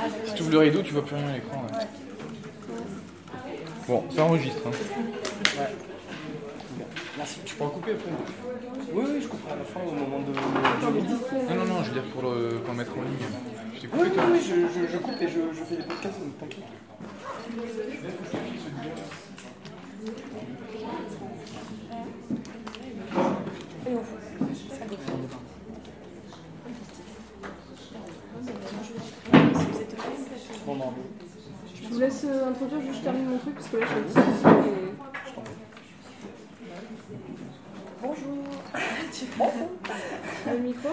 Si tu ouvres le rideau, tu vois plus rien à l'écran. Ouais. Bon, ça enregistre. Hein. Ouais. Merci. Tu peux en couper après. Oui, je couperai à la fin au moment de midi. Non, je veux dire pour le mettre en ligne. Je t'ai coupé, toi. Oui, je coupe et je fais des podcasts, donc t'inquiète. Je vous laisse introduire, je termine mon truc parce que là j'ai un petit souci. Bonjour. Le micro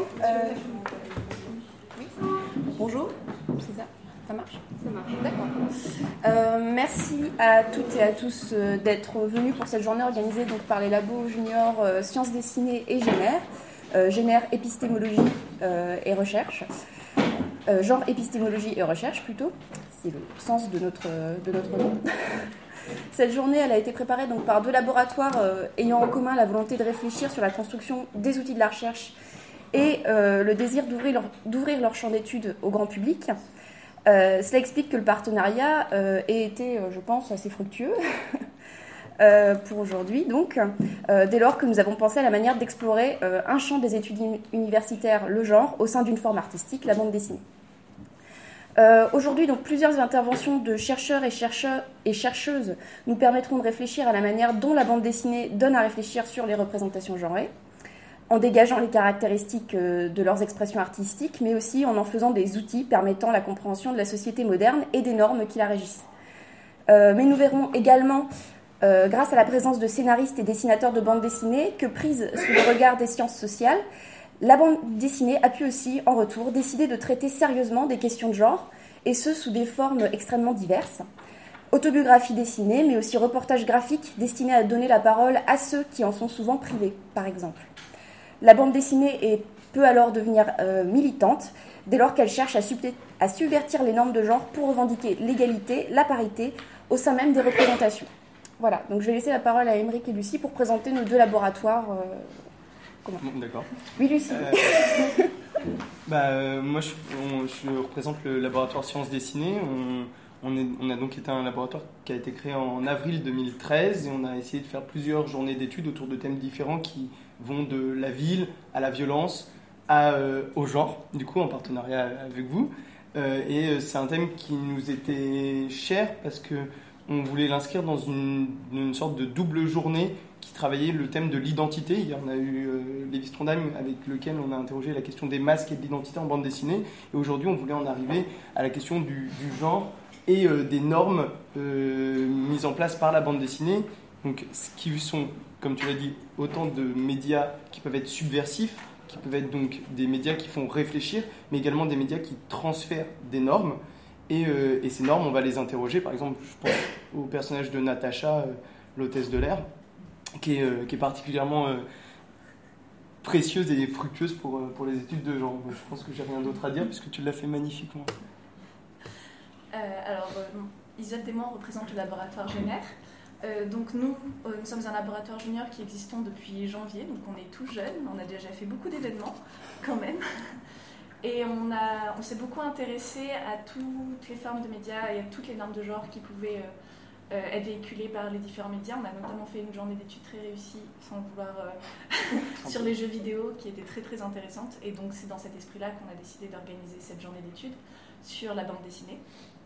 Bonjour. C'est ça. Ça marche ? Ça marche. D'accord. Merci à toutes et à tous d'être venus pour cette journée organisée donc, par les labos juniors sciences dessinées et Génère. Génère épistémologie et recherche. Genre épistémologie et recherche plutôt. C'est le sens de notre nom. Cette journée, elle a été préparée donc, par deux laboratoires ayant en commun la volonté de réfléchir sur la construction des outils de la recherche et le désir d'ouvrir leur champ d'études au grand public. Cela explique que le partenariat ait été, je pense, assez fructueux pour aujourd'hui. Donc, dès lors que nous avons pensé à la manière d'explorer un champ des études universitaires, le genre, au sein d'une forme artistique, la bande dessinée. Aujourd'hui, donc, plusieurs interventions de chercheurs et chercheuses nous permettront de réfléchir à la manière dont la bande dessinée donne à réfléchir sur les représentations genrées, en dégageant les caractéristiques de leurs expressions artistiques, mais aussi en faisant des outils permettant la compréhension de la société moderne et des normes qui la régissent. Mais nous verrons également, grâce à la présence de scénaristes et dessinateurs de bande dessinée, que prise sous le regard des sciences sociales, la bande dessinée a pu aussi, en retour, décider de traiter sérieusement des questions de genre, et ce, sous des formes extrêmement diverses. Autobiographie dessinée, mais aussi reportages graphiques destinés à donner la parole à ceux qui en sont souvent privés, par exemple. La bande dessinée peut alors devenir militante, dès lors qu'elle cherche à subvertir les normes de genre pour revendiquer l'égalité, la parité, au sein même des représentations. Voilà, donc je vais laisser la parole à Émeric et Lucie pour présenter nos deux laboratoires. D'accord. Oui, Lucie. Moi, je représente le laboratoire Sciences Dessinées. On a donc été un laboratoire qui a été créé en avril 2013 et on a essayé de faire plusieurs journées d'études autour de thèmes différents qui vont de la ville à la violence au genre, du coup en partenariat avec vous. Et c'est un thème qui nous était cher parce qu'on voulait l'inscrire dans une sorte de double journée qui travaillait le thème de l'identité. Hier, on a eu Lévi Trondheim avec lequel on a interrogé la question des masques et de l'identité en bande dessinée. Et aujourd'hui, on voulait en arriver à la question du genre et des normes mises en place par la bande dessinée. Donc, ce qui sont, comme tu l'as dit, autant de médias qui peuvent être subversifs, qui peuvent être donc des médias qui font réfléchir, mais également des médias qui transfèrent des normes. Et ces normes, on va les interroger. Par exemple, je pense au personnage de Natacha, l'hôtesse de l'air, qui est particulièrement précieuse et fructueuse pour les études de genre. Je pense que j'ai rien d'autre à dire puisque tu l'as fait magnifiquement. Isolde et moi, on représente le laboratoire Génère. Donc nous sommes un laboratoire junior qui existons depuis janvier, donc on est tout jeune, on a déjà fait beaucoup d'événements quand même. Et on s'est beaucoup intéressé à toutes les formes de médias et à toutes les normes de genre qui pouvaient être véhiculées par les différents médias. On a notamment fait une journée d'études très réussie, sans vouloir, sur les jeux vidéo, qui était très très intéressante. Et donc c'est dans cet esprit-là qu'on a décidé d'organiser cette journée d'études sur la bande dessinée.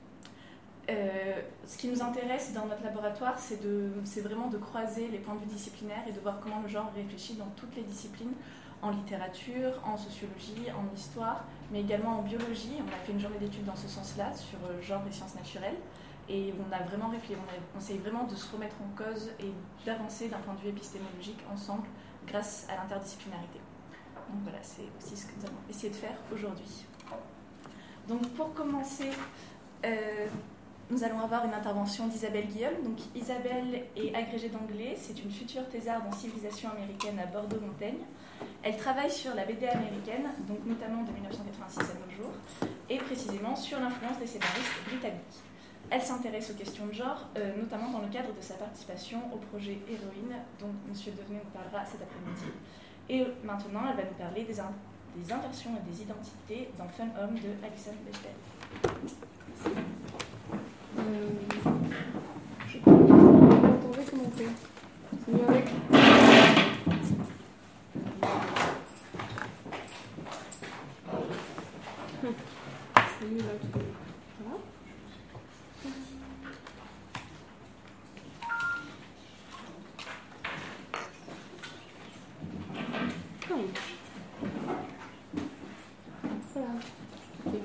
Ce qui nous intéresse dans notre laboratoire, c'est vraiment de croiser les points de vue disciplinaires et de voir comment le genre réfléchit dans toutes les disciplines, en littérature, en sociologie, en histoire, mais également en biologie. On a fait une journée d'études dans ce sens-là, sur genre et sciences naturelles, et on a vraiment réfléchi, on essaye vraiment de se remettre en cause et d'avancer d'un point de vue épistémologique ensemble, grâce à l'interdisciplinarité. Donc voilà, c'est aussi ce que nous allons essayer de faire aujourd'hui. Donc pour commencer, nous allons avoir une intervention d'Isabelle Guillaume. Donc Isabelle est agrégée d'anglais, c'est une future thésarde en civilisation américaine à Bordeaux-Montaigne. Elle travaille sur la BD américaine, donc notamment de 1986 à nos jours, et précisément sur l'influence des scénaristes britanniques. Elle s'intéresse aux questions de genre, notamment dans le cadre de sa participation au projet Héroïne, dont M. Devenay nous parlera cet après-midi. Et maintenant, elle va nous parler des inversions et des identités dans Fun Home de Alison Bechdel. mieux là. Voilà. Voilà. Ok.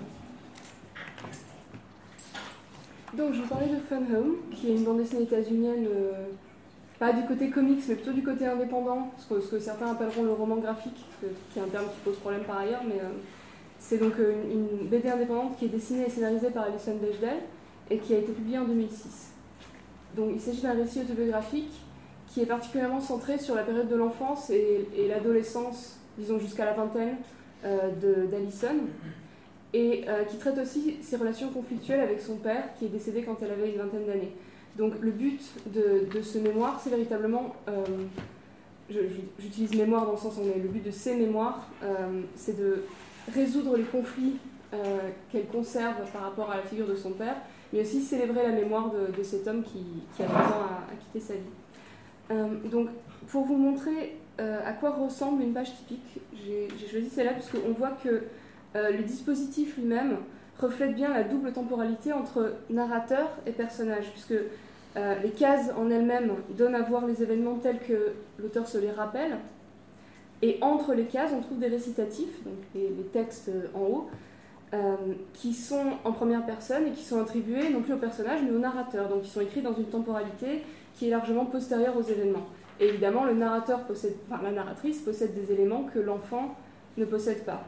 Donc je vous parlais de Fun Home, qui est une bande dessinée états-unienne, pas du côté comics, mais plutôt du côté indépendant, ce que certains appelleront le roman graphique, qui est un terme qui pose problème par ailleurs, mais c'est donc une BD indépendante qui est dessinée et scénarisée par Alison Bechdel et qui a été publiée en 2006. Donc il s'agit d'un récit autobiographique qui est particulièrement centré sur la période de l'enfance et l'adolescence, disons jusqu'à la vingtaine, d'Alison, et qui traite aussi ses relations conflictuelles avec son père, qui est décédé quand elle avait une vingtaine d'années. Donc le but de ce mémoire, c'est véritablement, j'utilise mémoire dans le sens où le but de ces mémoires, c'est de résoudre les conflits qu'elle conserve par rapport à la figure de son père, mais aussi célébrer la mémoire de cet homme qui a besoin à quitter sa vie. Donc pour vous montrer à quoi ressemble une page typique, j'ai choisi celle-là parce qu'on voit que le dispositif lui-même reflète bien la double temporalité entre narrateur et personnage, puisque les cases en elles-mêmes donnent à voir les événements tels que l'auteur se les rappelle, et entre les cases, on trouve des récitatifs, donc les textes en haut, qui sont en première personne et qui sont attribués non plus au personnage, mais au narrateur, donc qui sont écrits dans une temporalité qui est largement postérieure aux événements. Et évidemment, la narratrice possède des éléments que l'enfant ne possède pas.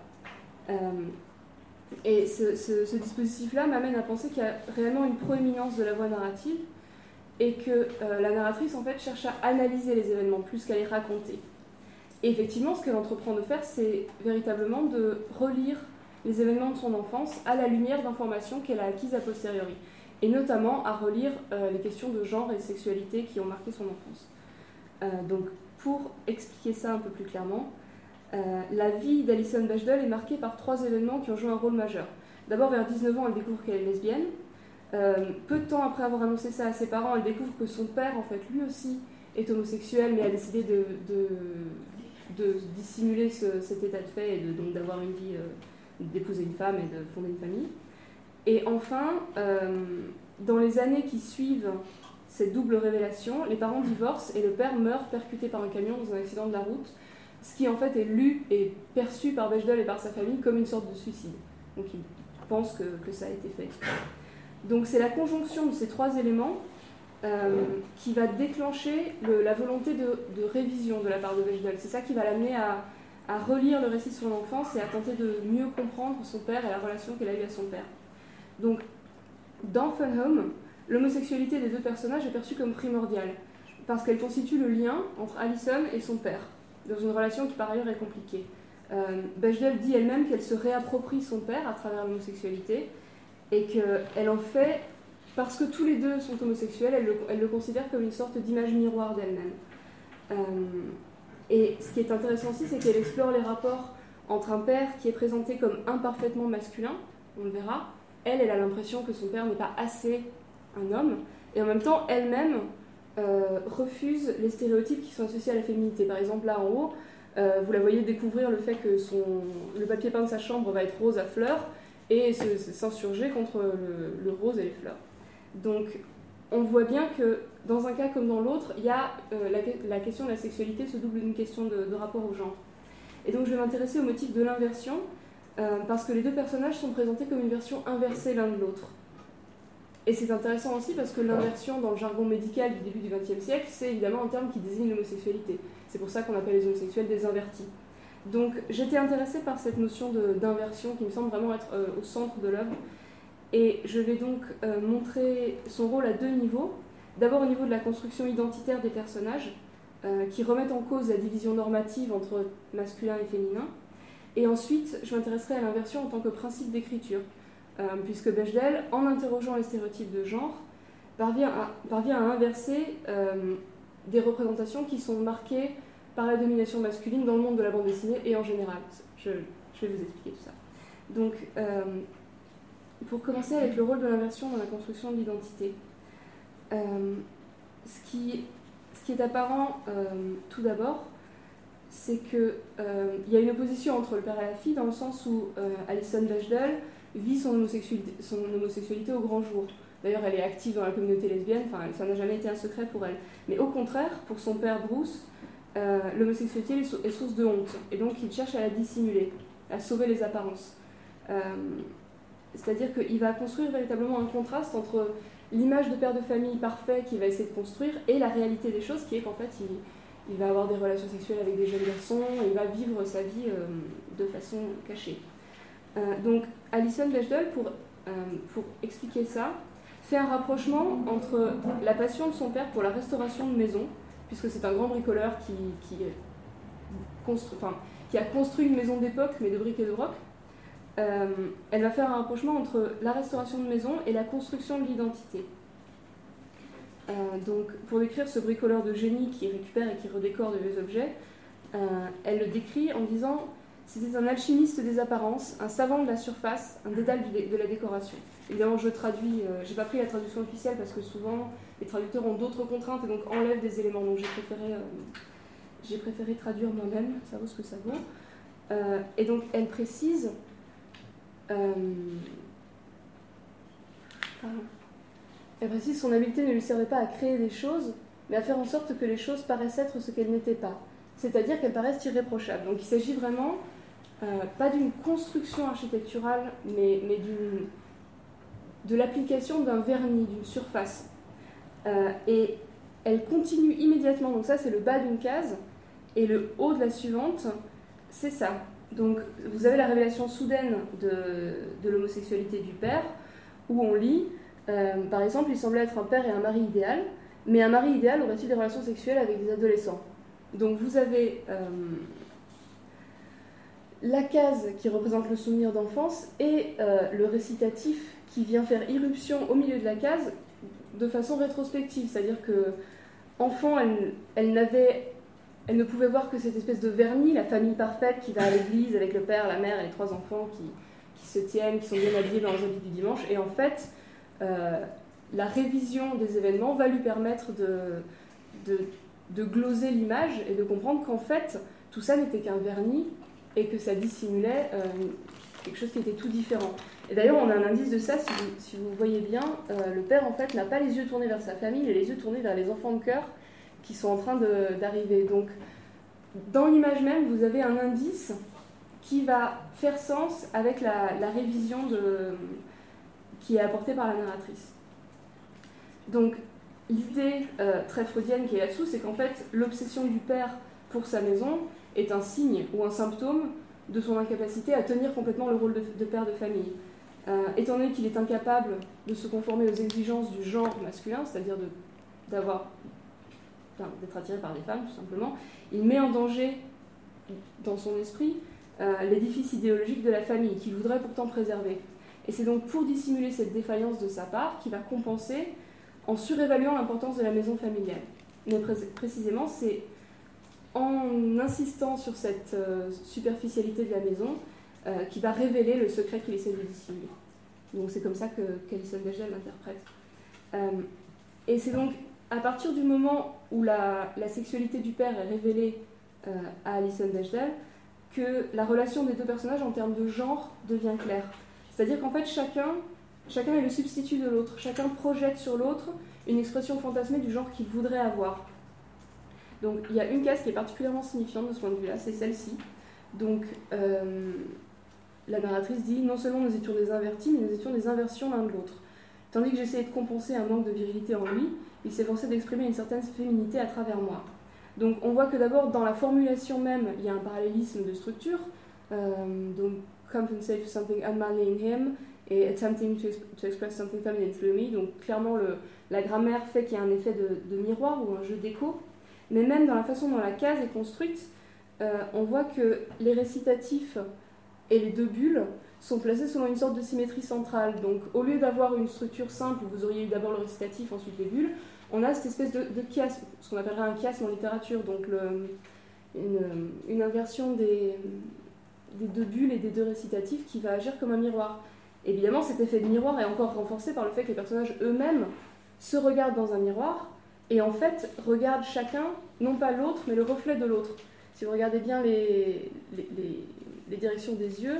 Et ce dispositif-là m'amène à penser qu'il y a réellement une proéminence de la voix narrative et que la narratrice en fait cherche à analyser les événements plus qu'à les raconter. Et effectivement, ce qu'elle entreprend de faire, c'est véritablement de relire les événements de son enfance à la lumière d'informations qu'elle a acquises a posteriori, et notamment à relire les questions de genre et de sexualité qui ont marqué son enfance. Donc, pour expliquer ça un peu plus clairement, la vie d'Alison Bechdel est marquée par 3 événements qui ont joué un rôle majeur. D'abord, vers 19 ans, elle découvre qu'elle est lesbienne. Peu de temps après avoir annoncé ça à ses parents, elle découvre que son père, en fait, lui aussi, est homosexuel, mais a décidé de dissimuler cet état de fait et donc d'avoir une vie, d'épouser une femme et de fonder une famille. Et enfin, dans les années qui suivent cette double révélation, les parents divorcent et le père meurt percuté par un camion dans un accident de la route, ce qui en fait est lu et perçu par Bechdel et par sa famille comme une sorte de suicide. Donc ils pensent que ça a été fait. Donc c'est la conjonction de ces 3 éléments qui va déclencher la volonté de révision de la part de Bechdel. C'est ça qui va l'amener à relire le récit de son enfance et à tenter de mieux comprendre son père et la relation qu'elle a eue à son père. Donc, dans Fun Home, l'homosexualité des 2 personnages est perçue comme primordiale, parce qu'elle constitue le lien entre Alison et son père, dans une relation qui par ailleurs est compliquée. Bechdel dit elle-même qu'elle se réapproprie son père à travers l'homosexualité, et qu'elle en fait, parce que tous les 2 sont homosexuels, elle le considère comme une sorte d'image miroir d'elle-même. Et ce qui est intéressant aussi, c'est qu'elle explore les rapports entre un père qui est présenté comme imparfaitement masculin, on le verra. Elle a l'impression que son père n'est pas assez un homme, et en même temps, elle-même refuse les stéréotypes qui sont associés à la féminité. Par exemple, là en haut, vous la voyez découvrir le fait que le papier peint de sa chambre va être rose à fleurs, et s'insurger contre le rose et les fleurs. Donc, on voit bien que dans un cas comme dans l'autre, il y a la question de la sexualité se double d'une question de rapport au genre. Et donc je vais m'intéresser au motif de l'inversion, parce que les 2 personnages sont présentés comme une version inversée l'un de l'autre. Et c'est intéressant aussi parce que l'inversion dans le jargon médical du début du XXe siècle, c'est évidemment un terme qui désigne l'homosexualité. C'est pour ça qu'on appelle les homosexuels des invertis. Donc j'étais intéressée par cette notion d'inversion qui me semble vraiment être au centre de l'œuvre. Et je vais donc montrer son rôle à 2 niveaux. D'abord au niveau de la construction identitaire des personnages, qui remettent en cause la division normative entre masculin et féminin. Et ensuite, je m'intéresserai à l'inversion en tant que principe d'écriture, puisque Bechdel, en interrogeant les stéréotypes de genre, parvient à inverser des représentations qui sont marquées par la domination masculine dans le monde de la bande dessinée et en général. Je vais vous expliquer tout ça. Donc, pour commencer avec le rôle de l'inversion dans la construction de l'identité, ce qui est apparent tout d'abord, c'est qu'il y a une opposition entre le père et la fille, dans le sens où Alison Bechdel vit son homosexualité au grand jour. D'ailleurs, elle est active dans la communauté lesbienne, enfin, ça n'a jamais été un secret pour elle. Mais au contraire, pour son père Bruce, l'homosexualité est source de honte. Et donc, il cherche à la dissimuler, à sauver les apparences. C'est-à-dire qu'il va construire véritablement un contraste entre l'image de père de famille parfait qu'il va essayer de construire et la réalité des choses, qui est qu'en fait, il va avoir des relations sexuelles avec des jeunes garçons, et il va vivre sa vie de façon cachée. Donc, Alison Bechdel, pour expliquer ça, fait un rapprochement entre la passion de son père pour la restauration de maisons, puisque c'est un grand bricoleur qui a construit une maison d'époque, mais de briques et de broc. Elle va faire un rapprochement entre la restauration de maisons et la construction de l'identité. Donc, pour décrire ce bricoleur de génie qui récupère et qui redécore de vieux objets, elle le décrit en disant « C'était un alchimiste des apparences, un savant de la surface, un dédale de la décoration ». Évidemment, je traduis, j'ai pas pris la traduction officielle parce que souvent les traducteurs ont d'autres contraintes et donc enlèvent des éléments. Donc j'ai préféré traduire moi-même, ça vaut ce que ça vaut. Et donc elle précise. Elle précise son habileté ne lui servait pas à créer des choses, mais à faire en sorte que les choses paraissent être ce qu'elles n'étaient pas. C'est-à-dire qu'elles paraissent irréprochables. Donc il s'agit vraiment pas d'une construction architecturale, mais de l'application d'un vernis, d'une surface. Et elle continue immédiatement, donc ça c'est le bas d'une case, et le haut de la suivante, c'est ça. Donc vous avez la révélation soudaine de l'homosexualité du père, où on lit, par exemple, il semblait être un père et un mari idéal, mais un mari idéal aurait-il des relations sexuelles avec des adolescents? Donc vous avez la case qui représente le souvenir d'enfance et le récitatif qui vient faire irruption au milieu de la case de façon rétrospective, c'est-à-dire que enfant, elle ne pouvait voir que cette espèce de vernis, la famille parfaite qui va à l'église avec le père, la mère et les 3 enfants qui se tiennent, qui sont bien habillés dans les habits du dimanche, et en fait, la révision des événements va lui permettre de gloser l'image et de comprendre qu'en fait, tout ça n'était qu'un vernis et que ça dissimulait quelque chose qui était tout différent. Et d'ailleurs, on a un indice de ça, si vous voyez bien, le père, en fait, n'a pas les yeux tournés vers sa famille, il a les yeux tournés vers les enfants de cœur qui sont en train d'arriver. Donc, dans l'image même, vous avez un indice qui va faire sens avec la révision qui est apportée par la narratrice. Donc, l'idée très freudienne qui est là-dessous, c'est qu'en fait, l'obsession du père pour sa maison est un signe ou un symptôme de son incapacité à tenir complètement le rôle de père de famille. Étant donné qu'il est incapable de se conformer aux exigences du genre masculin, c'est-à-dire d'être attiré par des femmes, tout simplement, il met en danger, dans son esprit, l'édifice idéologique de la famille, qu'il voudrait pourtant préserver. Et c'est donc pour dissimuler cette défaillance de sa part qu'il va compenser en surévaluant l'importance de la maison familiale. Mais précisément, c'est en insistant sur cette superficialité de la maison qui va révéler le secret qu'il essaie de dissimuler. Donc c'est comme ça qu'Alison Bechdel l'interprète. Et c'est donc à partir du moment où la sexualité du père est révélée à Alison Bechdel que la relation des 2 personnages en termes de genre devient claire. C'est-à-dire qu'en fait chacun est le substitut de l'autre, chacun projette sur l'autre une expression fantasmée du genre qu'il voudrait avoir. Donc il y a une case qui est particulièrement signifiante de ce point de vue-là, c'est celle-ci. Donc la narratrice dit « Non seulement nous étions des invertis, mais nous étions des inversions l'un de l'autre. Tandis que j'essayais de compenser un manque de virilité en lui, il s'efforçait d'exprimer une certaine féminité à travers moi. » Donc on voit que d'abord dans la formulation même, il y a un parallélisme de structure. Donc « compensate for something unmanly in him » et « attempting to express something feminine through me ». Donc clairement la grammaire fait qu'il y a un effet de miroir ou un jeu d'écho. Mais même dans la façon dont la case est construite, on voit que les récitatifs et les 2 bulles sont placés selon une sorte de symétrie centrale. Donc au lieu d'avoir une structure simple où vous auriez eu d'abord le récitatif, ensuite les bulles, on a cette espèce de chiasme, ce qu'on appellerait un chiasme en littérature, donc une inversion des 2 bulles et des 2 récitatifs qui va agir comme un miroir. Évidemment, cet effet de miroir est encore renforcé par le fait que les personnages eux-mêmes se regardent dans un miroir et en fait regardent chacun, non pas l'autre, mais le reflet de l'autre. Si vous regardez bien les directions des yeux,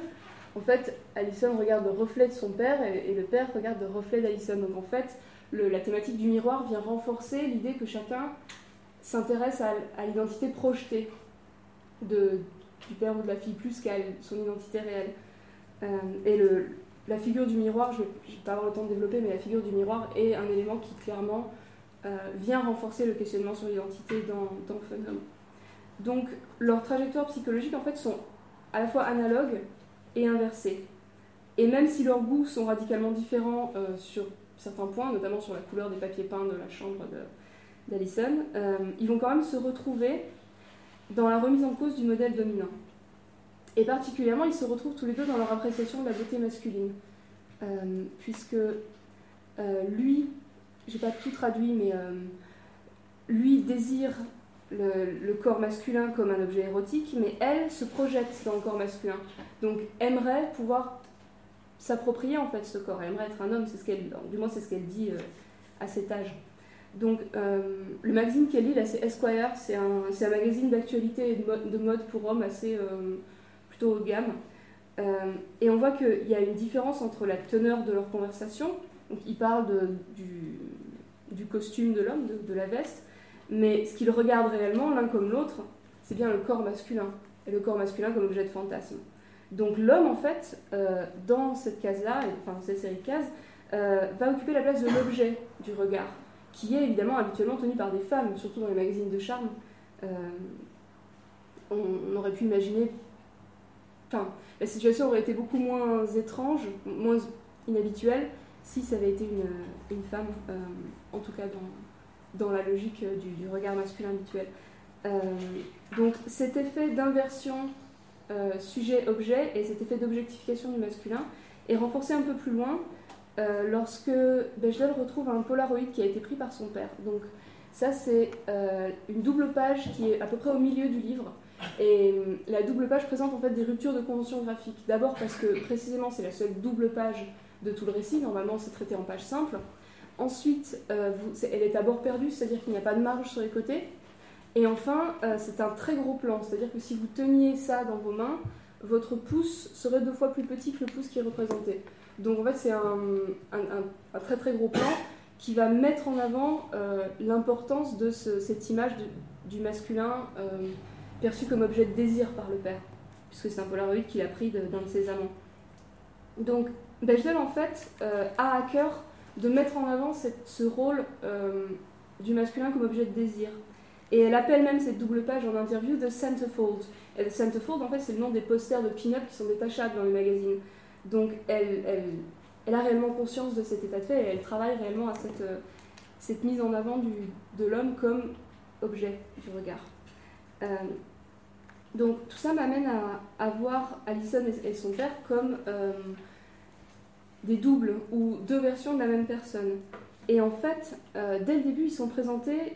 En fait, Allison regarde le reflet de son père et le père regarde le reflet d'Allison. Donc en fait, la thématique du miroir vient renforcer l'idée que chacun s'intéresse à l'identité projetée du père ou de la fille plus qu'à son identité réelle. Et la figure du miroir, je ne vais pas avoir le temps de développer, mais la figure du miroir est un élément qui clairement vient renforcer le questionnement sur l'identité dans Fun Home. Donc leurs trajectoires psychologiques en fait sont à la fois analogues et inversées. Et même si leurs goûts sont radicalement différents sur certains points, notamment sur la couleur des papiers peints de la chambre d'Allison, ils vont quand même se retrouver dans la remise en cause du modèle dominant. Et particulièrement, ils se retrouvent tous les deux dans leur appréciation de la beauté masculine. Puisque lui, j'ai pas tout traduit, mais lui désire le corps masculin comme un objet érotique, mais elle se projette dans le corps masculin. Donc aimerait pouvoir s'approprier en fait ce corps. Elle aimerait être un homme, du moins c'est ce qu'elle dit à cet âge. Donc le magazine qu'elle lit, là, c'est Esquire, c'est un magazine d'actualité et de mode pour hommes assez plutôt haut de gamme. Et on voit qu'il y a une différence entre la teneur de leur conversation. Donc ils parlent du costume de l'homme, de la veste, mais ce qu'ils regardent réellement, l'un comme l'autre, c'est bien le corps masculin, et le corps masculin comme objet de fantasme. Donc l'homme, en fait, dans cette case-là, enfin cette série de cases, va occuper la place de l'objet du regard, qui est évidemment habituellement tenu par des femmes, surtout dans les magazines de charme. On aurait pu imaginer... Enfin, la situation aurait été beaucoup moins étrange, moins inhabituelle, si ça avait été une femme, en tout cas dans la logique du regard masculin habituel. Donc cet effet d'inversion sujet-objet et cet effet d'objectification du masculin est renforcé un peu plus loin lorsque Bechdel retrouve un Polaroid qui a été pris par son père. Donc ça c'est une double page qui est à peu près au milieu du livre. Et la double page présente en fait des ruptures de convention graphique. D'abord parce que précisément c'est la seule double page de tout le récit, normalement c'est traité en page simple. Ensuite, elle est à bord perdu, c'est-à-dire qu'il n'y a pas de marge sur les côtés. Et enfin, c'est un très gros plan, c'est-à-dire que si vous teniez ça dans vos mains, votre pouce serait 2 fois plus petit que le pouce qui est représenté. Donc en fait, c'est un très très gros plan qui va mettre en avant l'importance de cette image du masculin perçu comme objet de désir par le père, puisque c'est un Polaroid qu'il a pris d'un de ses amants. Donc Bechdel, en fait, a à cœur de mettre en avant ce rôle du masculin comme objet de désir. Et elle appelle même cette double page en interview de Centerfold. Et le Centerfold, en fait, c'est le nom des posters de pin-up qui sont détachables dans les magazines. Donc elle a réellement conscience de cet état de fait et elle travaille réellement à cette mise en avant de l'homme comme objet du regard. Donc tout ça m'amène à voir Allison et son père comme des doubles ou 2 versions de la même personne. Et en fait, dès le début, ils sont présentés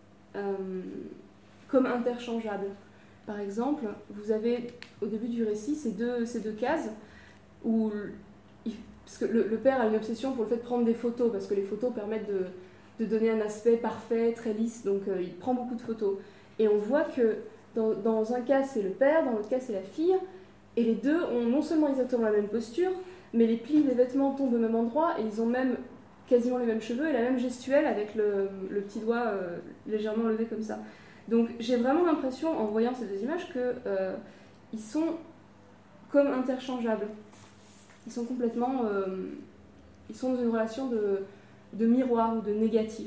comme interchangeables. Par exemple, vous avez au début du récit ces deux cases où parce que le père a une obsession pour le fait de prendre des photos, parce que les photos permettent de donner un aspect parfait, très lisse, donc il prend beaucoup de photos. Et on voit que dans un cas c'est le père, dans l'autre cas c'est la fille, et les deux ont non seulement exactement la même posture, mais les plis des vêtements tombent au même endroit, et ils ont même quasiment les mêmes cheveux et la même gestuelle avec le petit doigt légèrement levé comme ça. Donc j'ai vraiment l'impression, en voyant ces 2 images, qu'ils sont comme interchangeables. Ils sont complètement... ils sont dans une relation de miroir ou de négatif.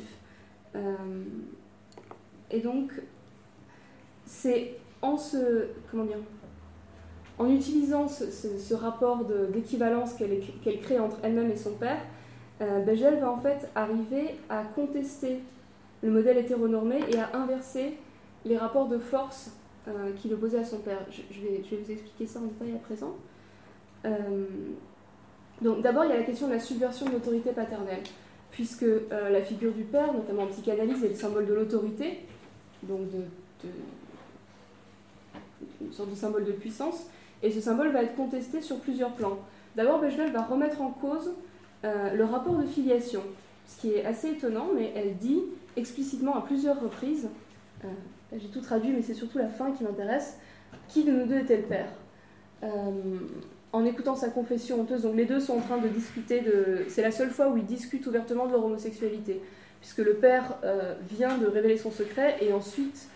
Et donc, c'est en utilisant ce rapport d'équivalence qu'elle crée entre elle-même et son père, Bechdel va en fait arriver à contester le modèle hétéronormé et à inverser les rapports de force qu'il opposait à son père. Je vais vous expliquer ça en détail à présent. Donc d'abord, il y a la question de la subversion de l'autorité paternelle, puisque la figure du père, notamment en psychanalyse, est le symbole de l'autorité, donc une sorte de symbole de puissance, et ce symbole va être contesté sur plusieurs plans. D'abord, Bechdel va remettre en cause le rapport de filiation, ce qui est assez étonnant, mais elle dit explicitement à plusieurs reprises, j'ai tout traduit, mais c'est surtout la fin qui m'intéresse, qui de nous deux était le père. en écoutant sa confession honteuse, donc les deux sont en train de discuter, c'est la seule fois où ils discutent ouvertement de leur homosexualité, puisque le père vient de révéler son secret et ensuite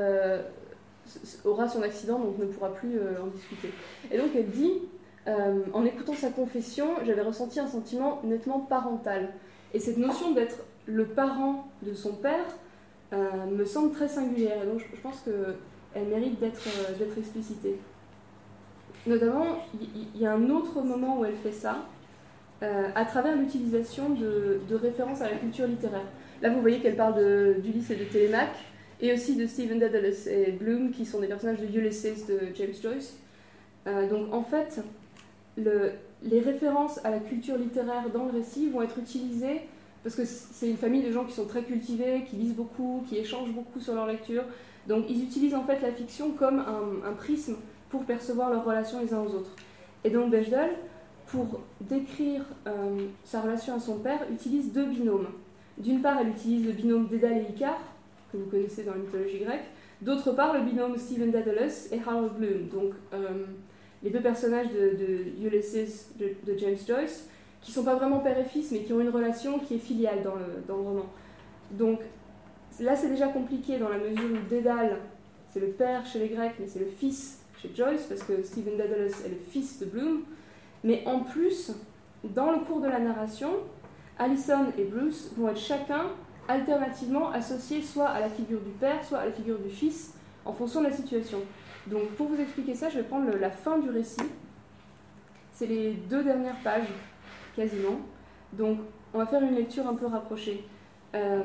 aura son accident, donc ne pourra plus en discuter. Et donc elle dit, en écoutant sa confession, j'avais ressenti un sentiment nettement parental. Et cette notion d'être le parent de son père me semble très singulière, et donc je pense qu'elle mérite d'être explicitée. Notamment, il y a un autre moment où elle fait ça, à travers l'utilisation de références à la culture littéraire. Là, vous voyez qu'elle parle d'Ulysse et de Télémaque, et aussi de Stephen Dedalus et Bloom, qui sont des personnages de Ulysses de James Joyce. Donc, en fait, les références à la culture littéraire dans le récit vont être utilisées parce que c'est une famille de gens qui sont très cultivés, qui lisent beaucoup, qui échangent beaucoup sur leur lecture. Donc, ils utilisent en fait la fiction comme un prisme pour percevoir leurs relations les uns aux autres. Et donc Bechdel, pour décrire sa relation à son père, utilise deux binômes. D'une part, elle utilise le binôme Dédale et Icare, que vous connaissez dans la mythologie grecque. D'autre part, le binôme Stephen Dedalus et Harold Bloom, donc les deux personnages de Ulysses de James Joyce, qui ne sont pas vraiment père et fils, mais qui ont une relation qui est filiale dans le roman. Donc là, c'est déjà compliqué dans la mesure où Dédale, c'est le père chez les Grecs, mais c'est le fils chez Joyce, parce que Stephen Dedalus est le fils de Bloom. Mais en plus, dans le cours de la narration, Alison et Bruce vont être chacun alternativement associés soit à la figure du père, soit à la figure du fils, en fonction de la situation. Donc pour vous expliquer ça, je vais prendre la fin du récit. C'est les 2 dernières pages, quasiment. Donc on va faire une lecture un peu rapprochée. À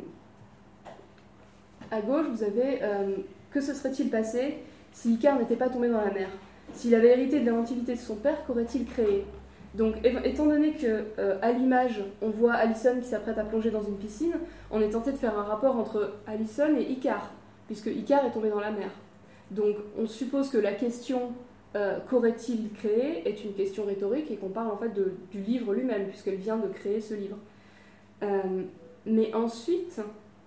gauche, vous avez que se serait-il passé si Icare n'était pas tombé dans la mer? S'il avait hérité de l'inventivité de son père, qu'aurait-il créé? Donc, étant donné qu'à l'image, on voit Alison qui s'apprête à plonger dans une piscine, on est tenté de faire un rapport entre Alison et Icare, puisque Icare est tombé dans la mer. Donc, on suppose que la question qu'aurait-il créé est une question rhétorique et qu'on parle en fait du livre lui-même, puisqu'elle vient de créer ce livre. Mais ensuite,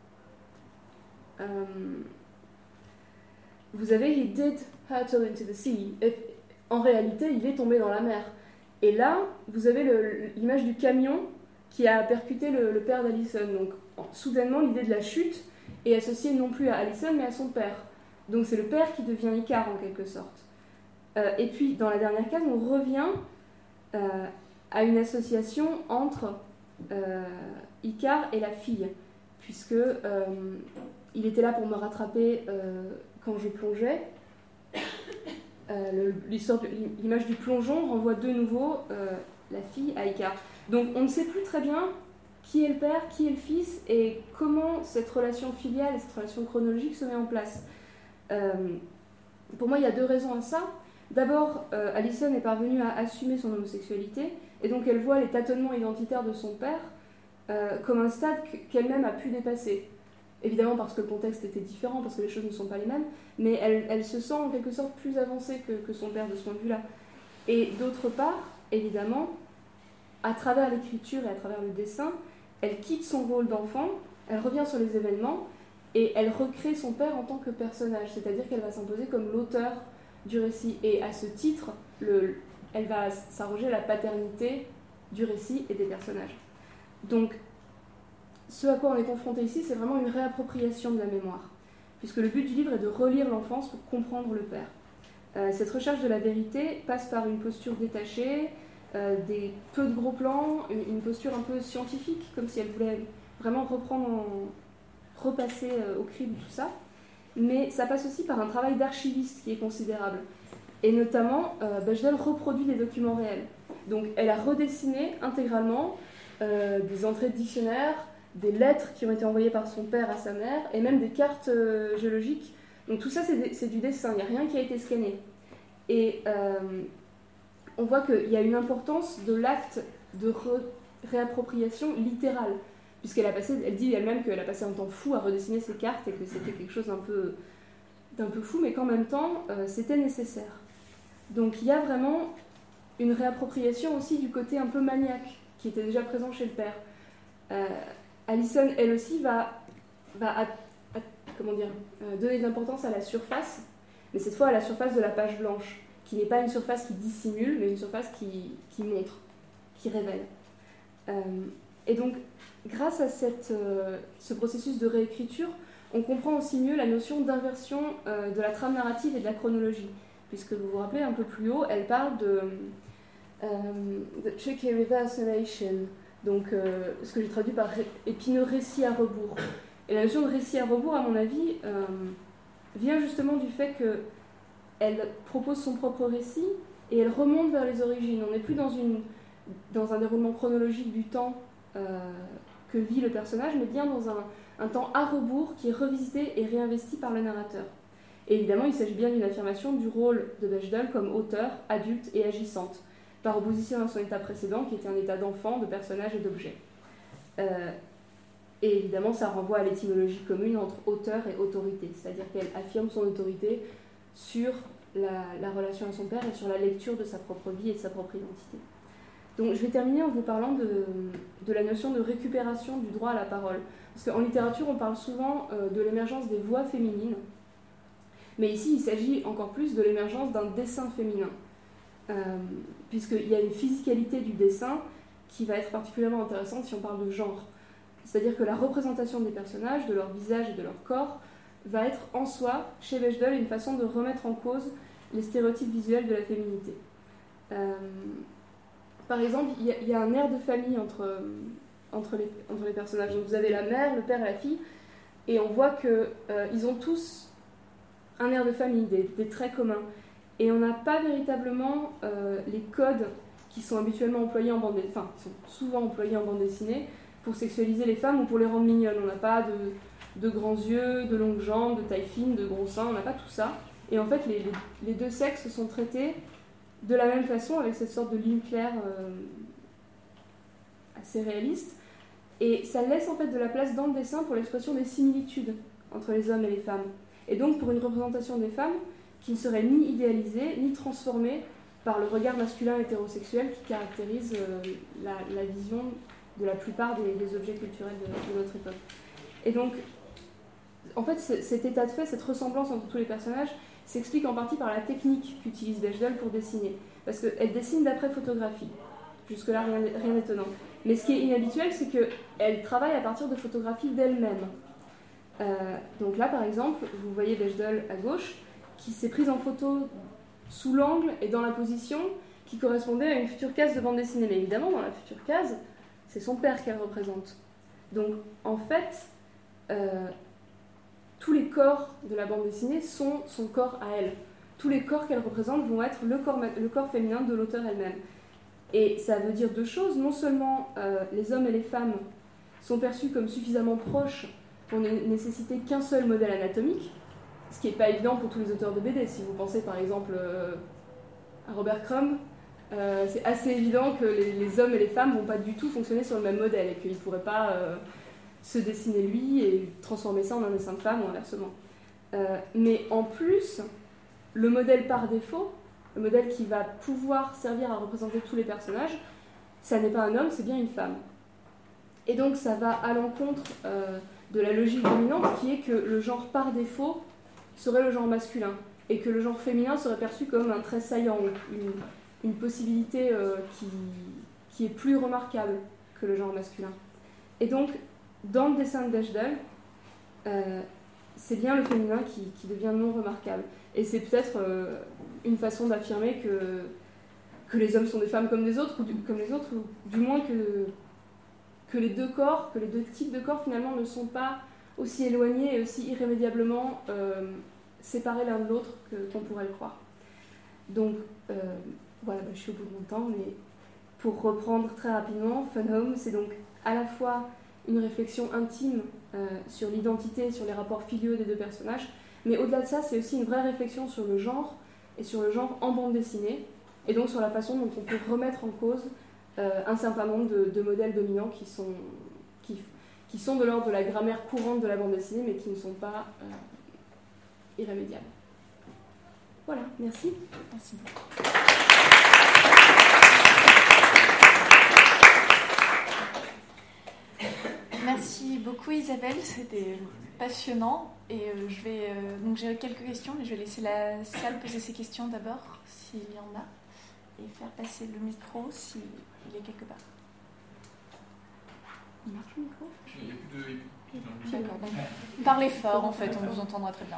vous avez « He did hurtle into the sea ». En réalité, il est tombé dans la mer. Et là, vous avez l'image du camion qui a percuté le père d'Alison. Donc, soudainement, l'idée de la chute est associée non plus à Alison, mais à son père. Donc, c'est le père qui devient Icare, en quelque sorte. Et puis, dans la dernière case, on revient à une association entre Icare et la fille, puisque il était là pour me rattraper quand je plongeais. L'image du plongeon renvoie de nouveau la fille à Icare. Donc on ne sait plus très bien qui est le père, qui est le fils et comment cette relation filiale et cette relation chronologique se met en place. Pour moi, il y a 2 raisons à ça. D'abord, Alison est parvenue à assumer son homosexualité et donc elle voit les tâtonnements identitaires de son père comme un stade qu'elle-même a pu dépasser. Évidemment parce que le contexte était différent, parce que les choses ne sont pas les mêmes, mais elle se sent en quelque sorte plus avancée que son père de ce point de vue-là. Et d'autre part, évidemment, à travers l'écriture et à travers le dessin, elle quitte son rôle d'enfant, elle revient sur les événements, et elle recrée son père en tant que personnage, c'est-à-dire qu'elle va s'imposer comme l'auteur du récit. Et à ce titre, elle va s'arroger la paternité du récit et des personnages. Donc, ce à quoi on est confronté ici, c'est vraiment une réappropriation de la mémoire, puisque le but du livre est de relire l'enfance pour comprendre le père. Cette recherche de la vérité passe par une posture détachée, des peu de gros plans, une posture un peu scientifique, comme si elle voulait vraiment repasser au crible tout ça, mais ça passe aussi par un travail d'archiviste qui est considérable. Et notamment, Bechdel reproduit des documents réels. Donc elle a redessiné intégralement des entrées de dictionnaire, des lettres qui ont été envoyées par son père à sa mère, et même des cartes géologiques. Donc tout ça, c'est du dessin, il n'y a rien qui a été scanné. Et on voit qu'il y a une importance de l'acte de réappropriation littérale, puisqu'elle dit elle-même qu'elle a passé un temps fou à redessiner ses cartes, et que c'était quelque chose d'un peu fou, mais qu'en même temps, c'était nécessaire. Donc il y a vraiment une réappropriation aussi du côté un peu maniaque, qui était déjà présent chez le père. Alison, elle aussi, va donner de l'importance à la surface, mais cette fois à la surface de la page blanche, qui n'est pas une surface qui dissimule, mais une surface qui montre, qui révèle. Et donc, grâce à ce processus de réécriture, on comprend aussi mieux la notion d'inversion de la trame narrative et de la chronologie, puisque vous vous rappelez un peu plus haut, elle parle de the tricky reverse narration, donc ce que j'ai traduit par épineux récit à rebours. Et la notion de récit à rebours, à mon avis, vient justement du fait qu'elle propose son propre récit et elle remonte vers les origines. On n'est plus dans un déroulement chronologique du temps que vit le personnage, mais bien dans un temps à rebours qui est revisité et réinvesti par le narrateur. Et évidemment, il s'agit bien d'une affirmation du rôle de Bechdel comme auteur, adulte et agissante, par opposition à son état précédent, qui était un état d'enfant, de personnage et d'objet. Et évidemment, ça renvoie à l'étymologie commune entre auteur et autorité, c'est-à-dire qu'elle affirme son autorité sur la relation à son père et sur la lecture de sa propre vie et de sa propre identité. Donc je vais terminer en vous parlant de la notion de récupération du droit à la parole. Parce qu'en littérature, on parle souvent de l'émergence des voix féminines, mais ici, il s'agit encore plus de l'émergence d'un dessin féminin, puisqu'il y a une physicalité du dessin qui va être particulièrement intéressante si on parle de genre. C'est-à-dire que la représentation des personnages, de leur visage et de leur corps, va être en soi, chez Bechdel, une façon de remettre en cause les stéréotypes visuels de la féminité. Par exemple, il y a un air de famille entre les personnages. Donc vous avez la mère, le père et la fille, et on voit qu'ils ont tous un air de famille, des traits communs. Et on n'a pas véritablement les codes qui sont habituellement employés en bande dessinée, enfin, qui sont souvent employés en bande dessinée, pour sexualiser les femmes ou pour les rendre mignonnes. On n'a pas de grands yeux, de longues jambes, de taille fine, de gros seins, on n'a pas tout ça. Et en fait, les deux sexes sont traités de la même façon, avec cette sorte de ligne claire assez réaliste. Et ça laisse en fait de la place dans le dessin pour l'expression des similitudes entre les hommes et les femmes. Et donc pour une représentation des femmes qui ne serait ni idéalisée, ni transformée par le regard masculin hétérosexuel qui caractérise la vision de la plupart des objets culturels de notre époque. Et donc, en fait, cet état de fait, cette ressemblance entre tous les personnages, s'explique en partie par la technique qu'utilise Bechdel pour dessiner. Parce qu'elle dessine d'après photographie. Jusque-là, rien d'étonnant. Mais ce qui est inhabituel, c'est qu'elle travaille à partir de photographies d'elle-même. Donc là, par exemple, vous voyez Bechdel à gauche, qui s'est prise en photo sous l'angle et dans la position qui correspondait à une future case de bande dessinée. Mais évidemment, dans la future case, c'est son père qu'elle représente. Donc, en fait, tous les corps de la bande dessinée sont son corps à elle. Tous les corps qu'elle représente vont être le corps féminin de l'auteur elle-même. Et ça veut dire deux choses. Non seulement les hommes et les femmes sont perçus comme suffisamment proches pour ne nécessiter qu'un seul modèle anatomique, ce qui n'est pas évident pour tous les auteurs de BD. Si vous pensez par exemple à Robert Crumb, c'est assez évident que les hommes et les femmes ne vont pas du tout fonctionner sur le même modèle et qu'il ne pourrait pas se dessiner lui et transformer ça en un dessin de femme ou inversement. Mais en plus, le modèle par défaut, le modèle qui va pouvoir servir à représenter tous les personnages, ça n'est pas un homme, c'est bien une femme. Et donc ça va à l'encontre de la logique dominante qui est que le genre par défaut serait le genre masculin et que le genre féminin serait perçu comme un trait saillant, une possibilité qui est plus remarquable que le genre masculin. Et donc, dans le dessin de Bechdel, c'est bien le féminin qui devient non remarquable. Et c'est peut-être une façon d'affirmer que les hommes sont des femmes comme les autres, ou du moins que les deux corps, que les deux types de corps finalement ne sont pas aussi éloignés et aussi irrémédiablement séparés l'un de l'autre qu'on pourrait le croire. Donc, voilà, je suis au bout de mon temps, mais pour reprendre très rapidement, Fun Home, c'est donc à la fois une réflexion intime sur l'identité et sur les rapports filiaux des deux personnages, mais au-delà de ça, c'est aussi une vraie réflexion sur le genre, et sur le genre en bande dessinée, et donc sur la façon dont on peut remettre en cause un certain nombre de modèles dominants qui sont de l'ordre de la grammaire courante de la bande dessinée, mais qui ne sont pas irrémédiables. Voilà, merci. Merci beaucoup. Merci beaucoup. beaucoup Isabelle, c'était passionnant. Et donc j'ai quelques questions, mais je vais laisser la salle poser ses questions d'abord, s'il y en a, et faire passer le micro s'il est quelque part. Il marche le micro ? Il n'y a plus de... D'accord, donc parlez fort en fait, on vous entendra très bien.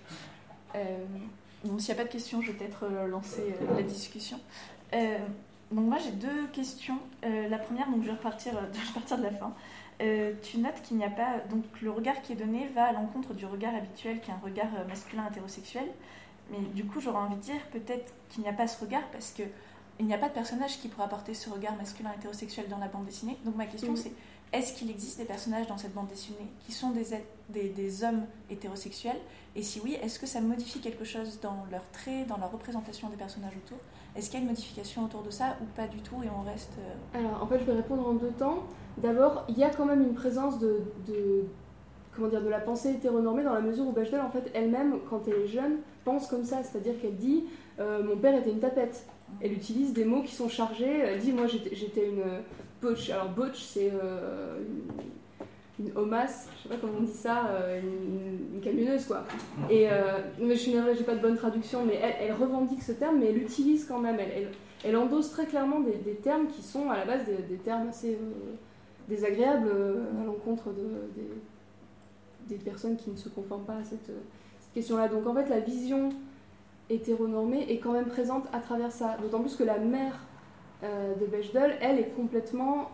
Donc s'il n'y a pas de questions, je vais peut-être lancer la discussion. Donc moi j'ai 2 questions. La première, donc je vais partir de la fin. Tu notes qu'il n'y a pas... Donc le regard qui est donné va à l'encontre du regard habituel, qui est un regard masculin hétérosexuel. Mais du coup, j'aurais envie de dire peut-être qu'il n'y a pas ce regard parce qu'il n'y a pas de personnage qui pourra porter ce regard masculin hétérosexuel dans la bande dessinée. Donc ma question c'est, est-ce qu'il existe des personnages dans cette bande dessinée qui sont des hommes hétérosexuels ? Et si oui, est-ce que ça modifie quelque chose dans leurs traits, dans leur représentation des personnages autour ? Est-ce qu'il y a une modification autour de ça ou pas du tout et on reste... Alors, en fait, je vais répondre en 2 temps. D'abord, il y a quand même une présence de la pensée hétéronormée dans la mesure où Bechdel, en fait, elle-même, quand elle est jeune, pense comme ça. C'est-à-dire qu'elle dit « mon père était une tapette ». Elle utilise des mots qui sont chargés. Elle dit « moi, j'étais une butch ». Alors, butch, c'est une homasse, je sais pas comment on dit ça, une camionneuse, quoi. Et mais je suis navrée, j'ai pas de bonne traduction, mais elle revendique ce terme, mais elle l'utilise quand même. Elle endosse très clairement des termes qui sont à la base des termes assez désagréables à l'encontre des personnes qui ne se conforment pas à cette question-là. Donc en fait, la vision hétéronormée est quand même présente à travers ça. D'autant plus que la mère de Bechdel, elle est complètement...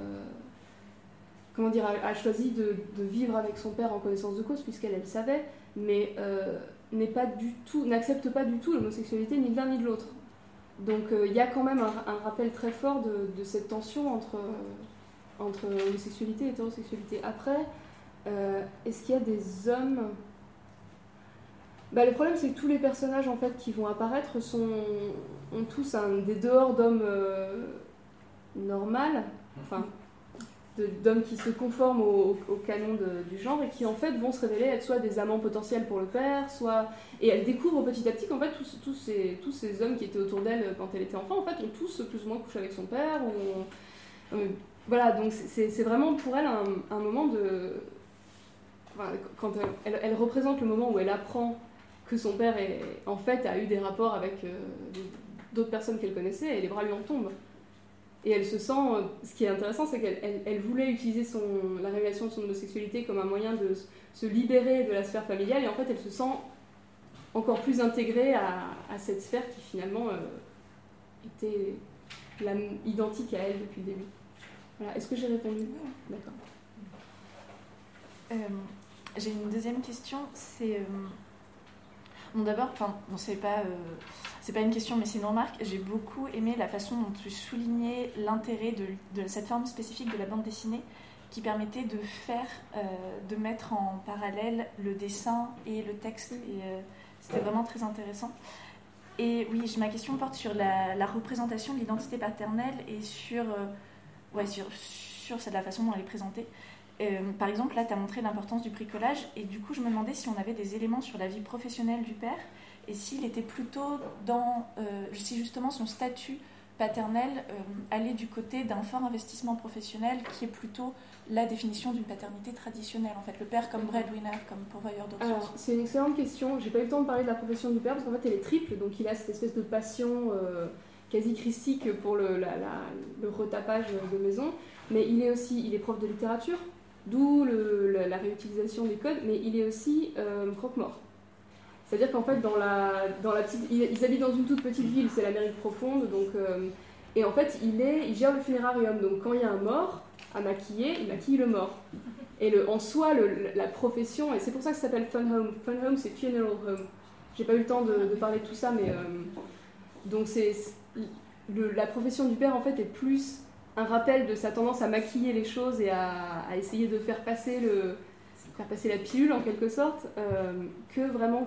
a choisi de vivre avec son père en connaissance de cause, puisqu'elle savait, mais n'accepte pas du tout l'homosexualité ni de l'un ni de l'autre. Donc il y a quand même un rappel très fort de cette tension entre homosexualité et hétérosexualité. Après, est-ce qu'il y a des hommes... le problème, c'est que tous les personnages en fait, qui vont apparaître ont tous des dehors d'hommes normal, enfin... d'hommes qui se conforment au canon du genre et qui en fait vont se révéler être soit des amants potentiels pour le père, soit... Et elle découvre petit à petit qu'en fait tous ces hommes qui étaient autour d'elle quand elle était enfant, en fait, ont tous plus ou moins couché avec son père. Voilà, donc c'est vraiment pour elle un moment de... Enfin, quand elle représente le moment où elle apprend que son père a eu des rapports avec d'autres personnes qu'elle connaissait, et les bras lui en tombent. Et elle se sent... Ce qui est intéressant, c'est qu'elle voulait utiliser la révélation de son homosexualité comme un moyen de se libérer de la sphère familiale, et en fait, elle se sent encore plus intégrée à cette sphère qui, finalement, était identique à elle depuis le début. Voilà. Est-ce que j'ai répondu ? D'accord. J'ai une deuxième question, c'est... Bon, d'abord, c'est pas une question, mais c'est une remarque. J'ai beaucoup aimé la façon dont tu soulignais l'intérêt de cette forme spécifique de la bande dessinée qui permettait de mettre en parallèle le dessin et le texte. Et c'était vraiment très intéressant. Et oui, ma question porte sur la représentation de l'identité paternelle et sur la façon dont elle est présentée. Par exemple, là, tu as montré l'importance du bricolage, et du coup, je me demandais si on avait des éléments sur la vie professionnelle du père, et s'il était plutôt si justement son statut paternel allait du côté d'un fort investissement professionnel, qui est plutôt la définition d'une paternité traditionnelle, en fait, le père comme breadwinner, comme pourvoyeur de ressources. Alors, c'est une excellente question. J'ai pas eu le temps de parler de la profession du père, parce qu'en fait, elle est triple, donc il a cette espèce de passion quasi christique pour le retapage de maison, mais il est prof de littérature, d'où la réutilisation des codes, mais il est aussi croque-mort. C'est-à-dire qu'en fait, dans la petite... Ils habitent dans une toute petite ville, c'est l'Amérique profonde, donc... et en fait, il gère le funérarium, donc quand il y a un mort à maquiller, il maquille le mort. Et en soi, la profession, et c'est pour ça que ça s'appelle Fun Home. Fun Home, c'est Funeral Home. J'ai pas eu le temps de parler de tout ça, mais... donc la profession du père, en fait, est plus... un rappel de sa tendance à maquiller les choses et à essayer de faire passer la pilule en quelque sorte, que vraiment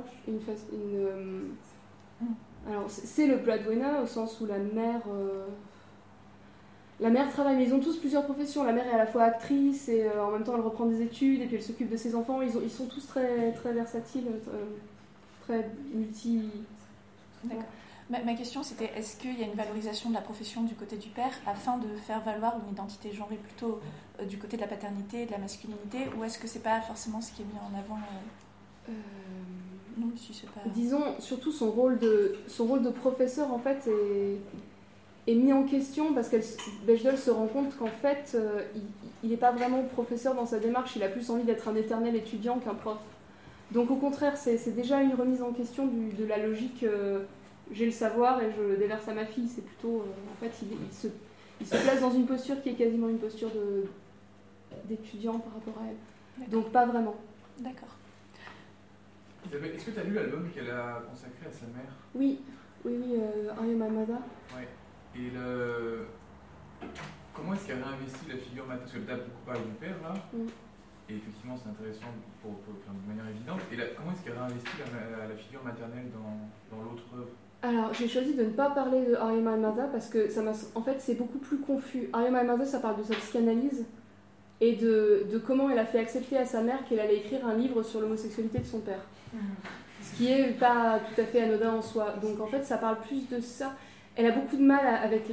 alors c'est le breadwinner au sens où la mère travaille, mais ils ont tous plusieurs professions. La mère est à la fois actrice et en même temps elle reprend des études et puis elle s'occupe de ses enfants. Ils sont tous très, très versatiles, très multi... D'accord. Ma question, c'était est-ce qu'il y a une valorisation de la profession du côté du père afin de faire valoir une identité genrée plutôt du côté de la paternité, de la masculinité, ou est-ce que c'est pas forcément ce qui est mis en avant Non, si c'est pas... Disons, surtout son rôle de professeur, en fait, est mis en question parce que Bechdel se rend compte qu'en fait, il n'est pas vraiment professeur dans sa démarche, il a plus envie d'être un éternel étudiant qu'un prof. Donc au contraire, c'est déjà une remise en question de la logique j'ai le savoir et je le déverse à ma fille. C'est plutôt, en fait, il se place dans une posture qui est quasiment une posture d'étudiant par rapport à elle. D'accord. Donc pas vraiment. D'accord. Isabelle, est-ce que tu as lu l'album qu'elle a consacré à sa mère? Oui, I Am My Mother. Ouais. Et comment est-ce qu'elle réinvestit la figure maternelle? Parce que tu as beaucoup parlé du père là. Et effectivement, c'est intéressant de manière évidente. Et comment est-ce qu'elle réinvestit la figure maternelle dans l'autre œuvre? Alors, j'ai choisi de ne pas parler de I Am My Mother parce que en fait, c'est beaucoup plus confus. I Am My Mother, ça parle de sa psychanalyse et de comment elle a fait accepter à sa mère qu'elle allait écrire un livre sur l'homosexualité de son père. Ce qui est pas tout à fait anodin en soi. Donc, en fait, ça parle plus de ça. Elle a beaucoup de mal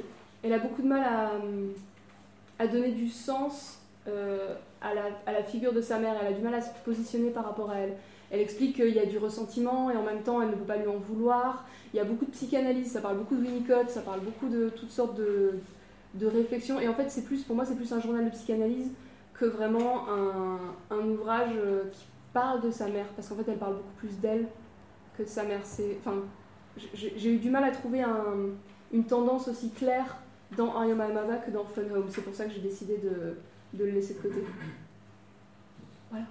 à donner du sens à la figure de sa mère. Elle a du mal à se positionner par rapport à elle. Elle explique qu'il y a du ressentiment et en même temps elle ne peut pas lui en vouloir. Il y a beaucoup de psychanalyse, ça parle beaucoup de Winnicott, ça parle beaucoup de toutes sortes de réflexions. Et en fait, pour moi, c'est plus un journal de psychanalyse que vraiment un ouvrage qui parle de sa mère. Parce qu'en fait, elle parle beaucoup plus d'elle que de sa mère. J'ai eu du mal à trouver une tendance aussi claire dans I Am My Mother que dans Fun Home. C'est pour ça que j'ai décidé de le laisser de côté. Voilà.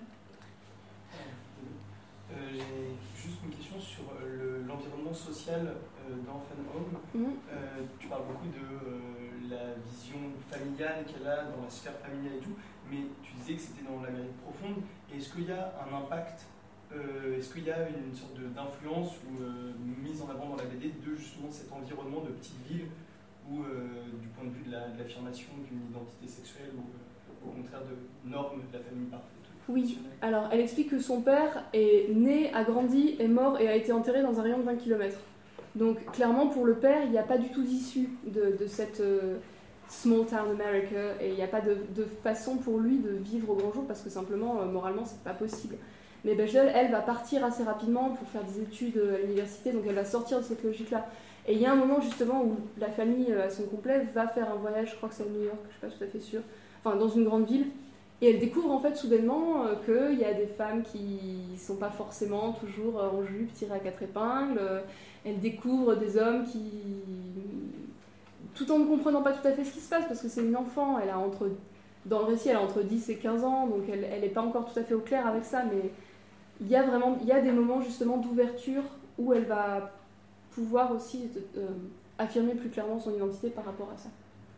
J'ai juste une question sur l'environnement social dans Fun Home. Tu parles beaucoup de la vision familiale qu'elle a dans la sphère familiale et tout, mais tu disais que c'était dans l'Amérique profonde. Est-ce qu'il y a un impact, est-ce qu'il y a une sorte d'influence ou mise en avant dans la BD de justement cet environnement de petite ville ou du point de vue de l'affirmation d'une identité sexuelle ou au contraire de normes de la famille parfaite? Oui, alors elle explique que son père est né, a grandi, est mort et a été enterré dans un rayon de 20 km. Donc clairement pour le père, il n'y a pas du tout d'issue de cette small town America et il n'y a pas de façon pour lui de vivre au grand jour parce que simplement, moralement, c'est pas possible. Mais Bechdel, elle, va partir assez rapidement pour faire des études à l'université, donc elle va sortir de cette logique-là. Et il y a un moment justement où la famille à son complet va faire un voyage, je crois que c'est à New York, je ne suis pas tout à fait sûre, enfin dans une grande ville. Et elle découvre en fait soudainement qu'il y a des femmes qui ne sont pas forcément toujours en jupe tirée à 4 épingles. Elle découvre des hommes qui, tout en ne comprenant pas tout à fait ce qui se passe, parce que c'est une enfant, dans le récit elle a entre 10 et 15 ans, donc elle n'est pas encore tout à fait au clair avec ça, mais il y a des moments justement d'ouverture où elle va pouvoir aussi affirmer plus clairement son identité par rapport à ça.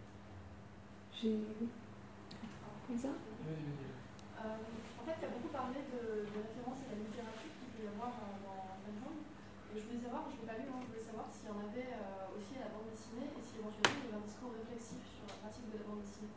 Elsa ? En fait, tu as beaucoup parlé de références à la littérature qu'il peut y avoir dans Fun Home. Et je voulais savoir, je ne l'ai pas lu, je voulais savoir s'il y en avait aussi à la bande dessinée et si éventuellement il y avait un discours réflexif sur la pratique de la bande dessinée.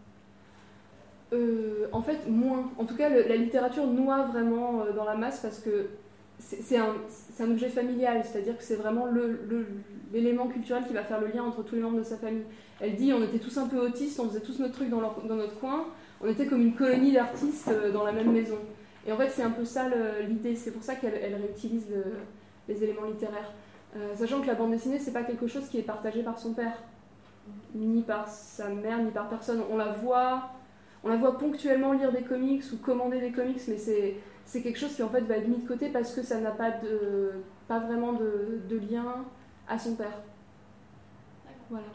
En fait, moins. En tout cas, la littérature noie vraiment dans la masse parce que c'est un objet familial, c'est-à-dire que c'est vraiment l'élément culturel qui va faire le lien entre tous les membres de sa famille. Elle dit, on était tous un peu autistes, on faisait tous notre truc dans notre coin, on était comme une colonie d'artistes dans la même maison. Et en fait, c'est un peu ça l'idée, c'est pour ça qu'elle réutilise les éléments littéraires. Sachant que la bande dessinée, c'est pas quelque chose qui est partagé par son père, ni par sa mère, ni par personne. On la voit ponctuellement lire des comics ou commander des comics, mais c'est quelque chose qui en fait va être mis de côté parce que ça n'a pas vraiment de lien à son père. Voilà.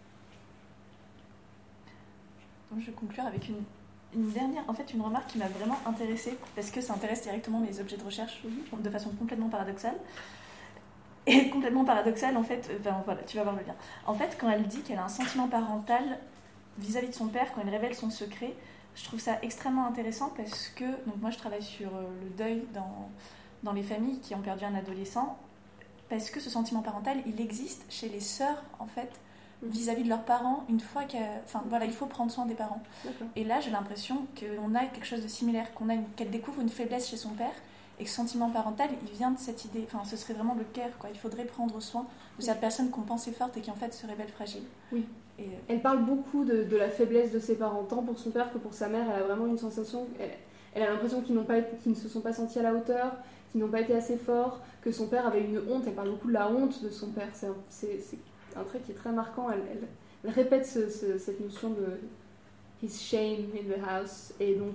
Donc je vais conclure avec une dernière, en fait une remarque qui m'a vraiment intéressée parce que ça intéresse directement mes objets de recherche de façon complètement paradoxale. Et complètement paradoxale, en fait, voilà, tu vas voir le lien. En fait, quand elle dit qu'elle a un sentiment parental vis-à-vis de son père, quand elle révèle son secret, je trouve ça extrêmement intéressant parce que, donc moi je travaille sur le deuil dans les familles qui ont perdu un adolescent, parce que ce sentiment parental, il existe chez les sœurs, en fait, vis-à-vis de leurs parents, une fois il faut prendre soin des parents. D'accord. Et là, j'ai l'impression qu'on a quelque chose de similaire, qu'elle découvre une faiblesse chez son père, Et que sentiment parental, il vient de cette idée, enfin ce serait vraiment le care, quoi. Il faudrait prendre soin de cette personne qu'on pensait forte et qui en fait se révèle fragile. Oui. Et, elle parle beaucoup de la faiblesse de ses parents, tant pour son père que pour sa mère. Elle a vraiment une sensation, elle a l'impression qu'ils ne se sont pas sentis à la hauteur, qu'ils n'ont pas été assez forts, que son père avait une honte. Elle parle beaucoup de la honte de son père. C'est un trait qui est très marquant. Elle répète cette notion de his shame in the house. Et donc,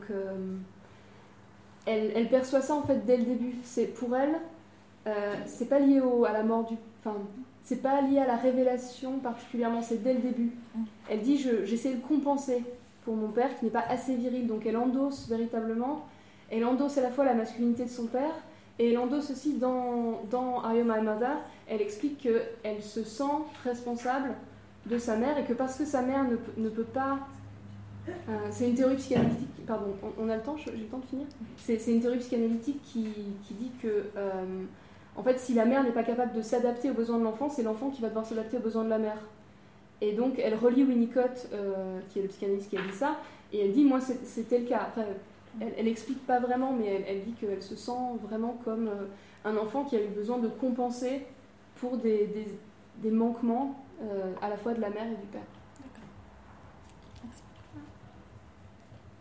elle perçoit ça en fait dès le début. Pour elle, c'est pas lié à la mort du... Enfin, c'est pas lié à la révélation particulièrement, c'est dès le début. Elle dit, j'essaie de compenser pour mon père qui n'est pas assez viril. Donc elle endosse véritablement. Elle endosse à la fois la masculinité de son père et elle endosse aussi dans Are You My Mother, elle explique qu'elle se sent responsable de sa mère et que parce que sa mère ne peut pas... c'est une théorie psychanalytique... Pardon, on a le temps, j'ai le temps de finir. C'est une théorie psychanalytique qui dit que... en fait, si la mère n'est pas capable de s'adapter aux besoins de l'enfant, c'est l'enfant qui va devoir s'adapter aux besoins de la mère. Et donc, elle relie Winnicott, qui est le psychanalyste qui a dit ça, et elle dit, moi, c'était le cas. Après, elle explique pas vraiment, mais elle dit qu'elle se sent vraiment comme un enfant qui a eu besoin de compenser pour des manquements à la fois de la mère et du père.